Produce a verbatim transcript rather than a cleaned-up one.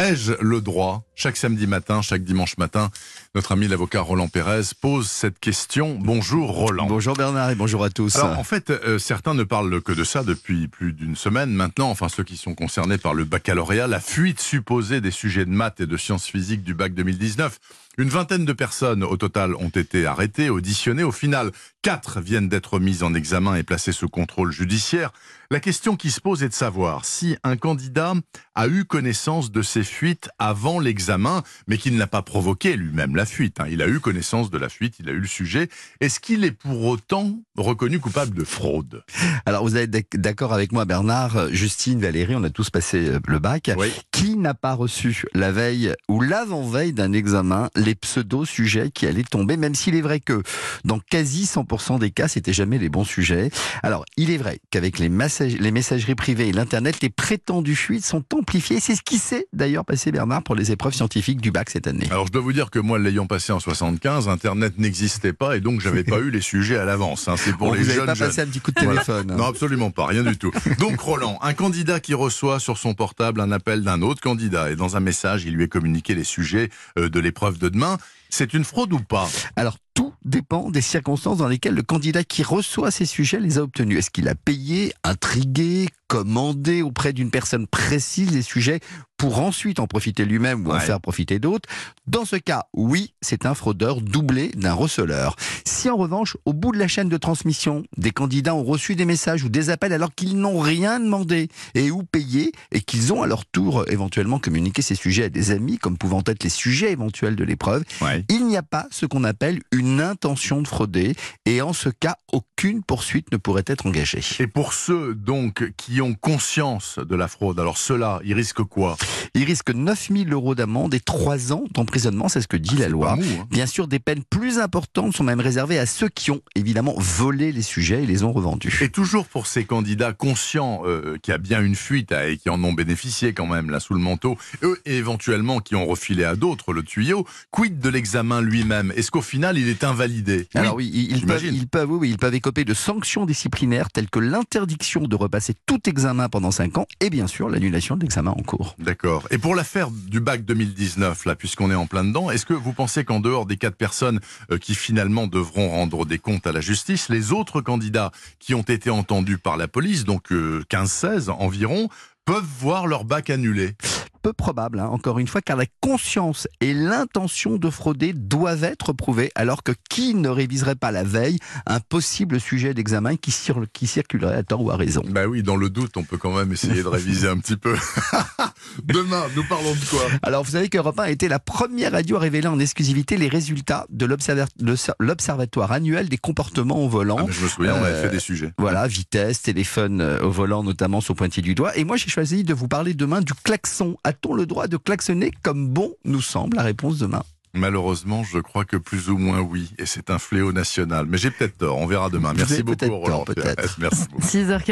Ai-je le droit? Chaque samedi matin, chaque dimanche matin, notre ami l'avocat Roland Pérez pose cette question. Bonjour Roland. Bonjour Bernard et bonjour à tous. Alors en fait, euh, certains ne parlent que de ça depuis plus d'une semaine maintenant, enfin ceux qui sont concernés par le baccalauréat, la fuite supposée des sujets de maths et de sciences physiques du bac deux mille dix-neuf. Une vingtaine de personnes au total ont été arrêtées, auditionnées. Au final, quatre viennent d'être mises en examen et placées sous contrôle judiciaire. La question qui se pose est de savoir si un candidat a eu connaissance de ces fuites avant l'examen, mais qu'il n'a pas provoqué lui-même la fuite. Il a eu connaissance de la fuite, il a eu le sujet. Est-ce qu'il est pour autant reconnu coupable de fraude? Alors vous êtes d'accord avec moi Bernard, Justine, Valérie, on a tous passé le bac. Oui. Qui n'a pas reçu la veille ou l'avant-veille d'un examen les pseudo-sujets qui allaient tomber, même s'il est vrai que dans quasi cent pour cent des cas, c'était jamais les bons sujets. Alors, il est vrai qu'avec les, message- les messageries privées et l'Internet, les prétendues fuites sont amplifiées. C'est ce qui s'est d'ailleurs passé, Bernard, pour les épreuves scientifiques du bac cette année. Alors, je dois vous dire que moi, l'ayant passé en soixante-quinze, Internet n'existait pas et donc j'avais pas eu les sujets à l'avance. Hein. C'est pour Bon, les vous jeunes n'avez pas jeunes. passé un petit coup de téléphone. Voilà. Non, absolument pas, rien du tout. Donc, Roland, un candidat qui reçoit sur son portable un appel d'un autre candidat et dans un message, il lui est communiqué les sujets euh, de l'épreuve de demain. C'est une fraude ou pas? Alors, tout dépend des circonstances dans lesquelles le candidat qui reçoit ces sujets les a obtenus. Est-ce qu'il a payé, intrigué, commandé auprès d'une personne précise les sujets pour ensuite en profiter lui-même ou ouais. en faire profiter d'autres? Dans ce cas, oui, c'est un fraudeur doublé d'un receleur. Si en revanche, au bout de la chaîne de transmission, des candidats ont reçu des messages ou des appels alors qu'ils n'ont rien demandé et ou payé et qu'ils ont à leur tour éventuellement communiqué ces sujets à des amis comme pouvant être les sujets éventuels de l'épreuve, ouais. il n'y a pas ce qu'on appelle une intention de frauder et en ce cas, aucune poursuite ne pourrait être engagée. Et pour ceux donc qui ont conscience de la fraude, alors ceux-là, ils risquent quoi? Ils risquent neuf mille euros d'amende et trois ans d'emprisonnement, c'est ce que dit ah, la loi. Mou, hein. Bien sûr, des peines plus importantes sont même réservées à ceux qui ont évidemment volé les sujets et les ont revendus. Et toujours pour ces candidats conscients euh, qu'il y a bien une fuite euh, et qui en ont bénéficié quand même là sous le manteau, eux et éventuellement qui ont refilé à d'autres le tuyau, quid de l'examen lui-même? Est-ce qu'au final il est invalidé? Alors oui, ils, ils, peuvent, j'imagine. ils, peuvent, oui, ils peuvent écoper de sanctions disciplinaires telles que l'interdiction de repasser tout examen pendant cinq ans et bien sûr l'annulation de l'examen en cours. D'accord. Et pour l'affaire du bac deux mille dix-neuf, là, puisqu'on est en plein dedans, est-ce que vous pensez qu'en dehors des quatre personnes euh, qui finalement devront rendre des comptes à la justice, les autres candidats qui ont été entendus par la police, donc euh, quinze seize environ, peuvent voir leur bac annulé? Peu probable, hein, encore une fois, car la conscience et l'intention de frauder doivent être prouvées, alors que qui ne réviserait pas la veille un possible sujet d'examen qui, cir- qui circulerait à tort ou à raison? Bah oui, dans le doute, on peut quand même essayer de réviser un petit peu. Demain, nous parlons de quoi? Alors, vous savez qu'Europe un a été la première radio à révéler en exclusivité les résultats de l'observa- l'Observatoire annuel des comportements au volant. Ah, mais je me souviens, on avait Euh, fait des sujets. Voilà, vitesse, téléphone euh, au volant, notamment sur pointier du doigt. Et moi, j'ai choisi de vous parler demain du klaxon. A-t-on le droit de klaxonner comme bon nous semble? La réponse demain. Malheureusement, je crois que plus ou moins oui. Et c'est un fléau national. Mais j'ai peut-être tort. On verra demain. Vous Merci avez beaucoup, peut-être Roland. tort, peut-être. Merci beaucoup. six heures